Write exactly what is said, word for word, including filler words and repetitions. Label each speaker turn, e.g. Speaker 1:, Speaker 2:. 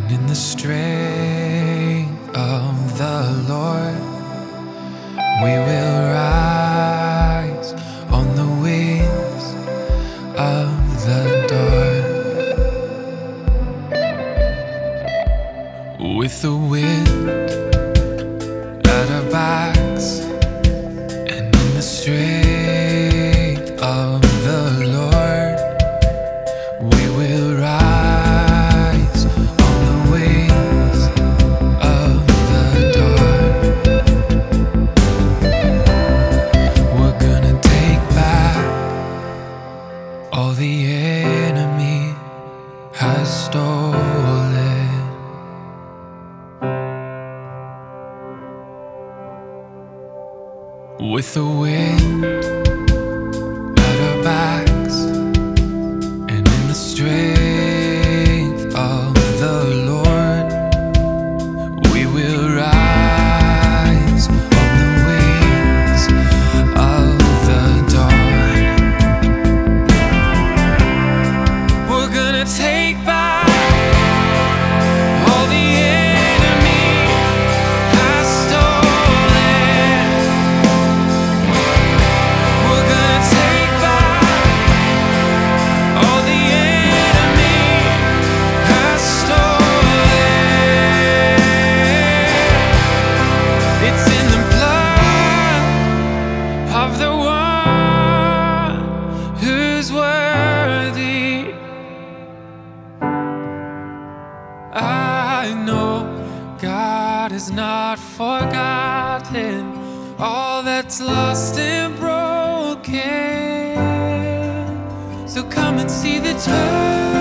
Speaker 1: in the strength of the Lord, we will rise on the wings of the dawn. With the wind at our backs and in the strength of the Lord, we will rise on the wings of the dawn. We're gonna take back all the enemy has stolen. With the wind at our backs and in the strength of the Lord, we will rise on the wings of the dawn. We're gonna take back all the enemy has stolen. We're gonna take back all the enemy has stolen. It's in the blood of the one who's worthy. I know God has not forgotten all that's lost and broken. So come and see the turn